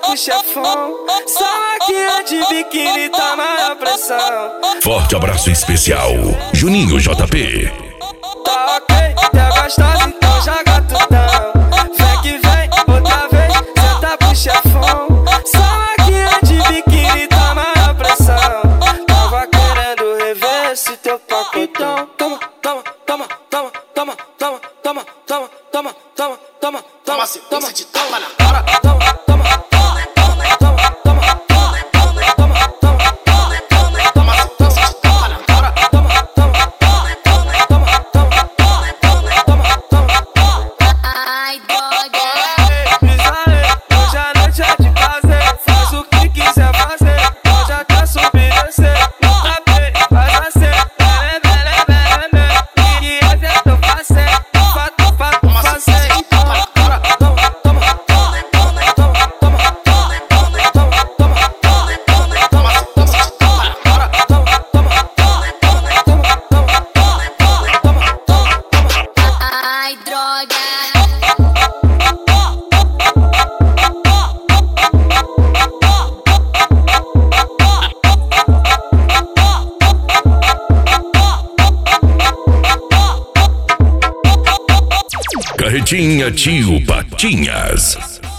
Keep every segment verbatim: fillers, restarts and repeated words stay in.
pro chefão. Só máquina de biquíni tá maior pressão. Forte abraço especial, Juninho J P. Tá ok, tá gostosa, então joga tudão. Vem que vem, outra vez, senta pro chefão. Só máquina de biquíni tá maior pressão. Tava querendo rever esse teu pacotão. Toma, toma, toma, toma, toma, toma, toma, toma, toma, toma, toma, toma, sequência de tapa na cara. Toma, toma, toma, toma, toma, toma, toma, toma, toma, toma, Toma sequência de tapa na cara. toma, toma, toma, toma, toma, toma, toma, toma, toma. Ai, droga. Pisa aí, hoje a noite é de fazer. Faz o que quiser fazer. Pode até subir e descer. No tapete, faz assim. Bele, bele, bele, bele. E hoje eu tô fazendo. Fato, fato, Toma fazendo. sequência de tapa na cara. Toma, toma, toma, toma, toma, toma, toma, toma, toma, toma, toma, Toma sequência de tapa na cara. toma, toma, toma, toma, toma, toma, toma, toma, toma. Ai, droga. Carretinha Tio Patinhas.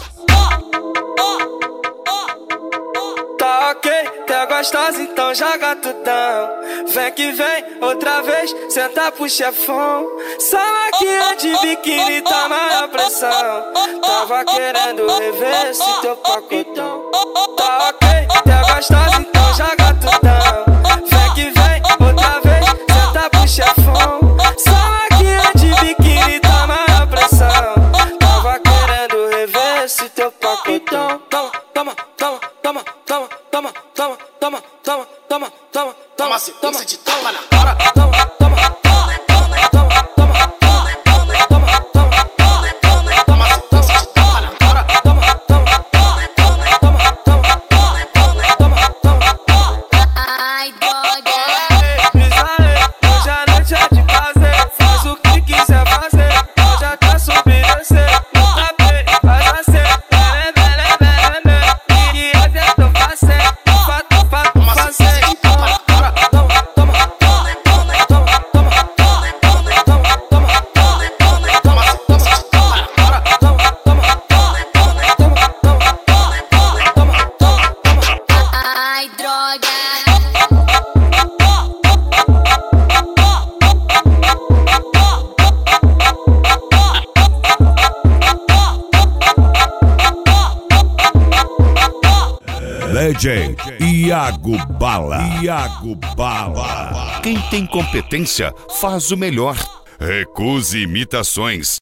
Tá ok, tá gostosa, então joga tudão. Vem que vem, outra vez, senta pro chefão. Só máquina de biquíni tá maior pressão. Tava querendo rever esse teu pacotão. Tá ok, tá gostosa, então joga tudão. Vem que vem, outra vez, senta pro chefão. Só máquina de biquíni tá maior pressão. Tava querendo rever esse teu pacotão. Toma, toma, toma, toma, toma, toma, toma, toma, toma, toma, toma, Toma sequência de tapa na cara. toma, toma, toma, toma, toma, toma, toma, toma, toma, toma, Toma sequência de tapa na cara. toma, toma, toma, toma, toma, toma, toma, toma, toma. Ai, droga. Pisa aí, hoje a noite é de fazer. Faz o que quiser fazer. Pode até subir e descer. No tapete, faz assim. Bele, bele, bele, bele. E hoje eu tô fazendo. Fato, fato, Toma sequência de fazendo. tapa na cara. Toma, toma, toma, toma, toma, toma, toma, toma, toma, toma, toma, Toma sequência de tapa na cara. toma, toma, toma, toma, toma, toma, toma, toma, toma. Ai, droga. Legend Iago Bala. Iago Bala. Quem tem competência faz o melhor. Recuse imitações.